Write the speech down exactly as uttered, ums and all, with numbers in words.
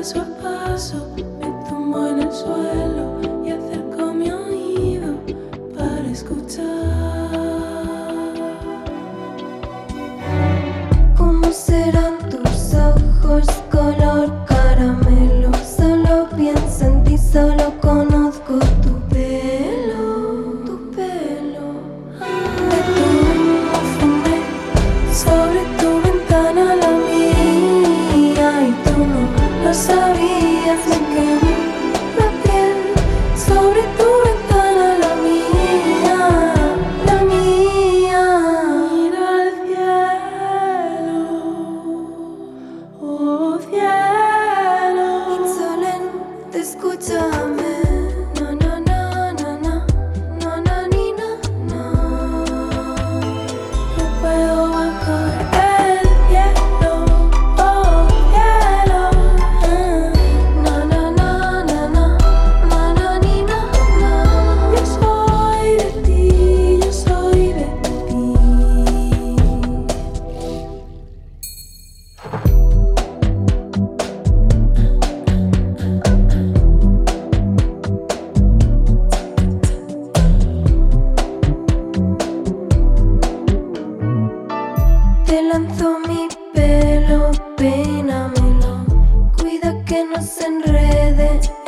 paso a paso me tumbo en el suelo y acerco mi oído para escuchar. ¿Cómo serán tus ojos color caramelo? Solo pienso en ti, solo conozco tu pelo, tu pelo. De tu humo fumé sobre tu ventana la mía y tú no lo sabías. Me quemé la piel sobre tu ventana la mía, la mía. Miro al cielo, oh cielo. Insolente, escúchame. No, no, no, no, no, no, no, ni no, no. No puedo bajar el cielo, oh cielo. No, no, no, no, no, no, no, ni no, no. Yo soy de ti, yo soy de ti. Te lanzo mi pelo, peínamelo. Cuida que no se enrede.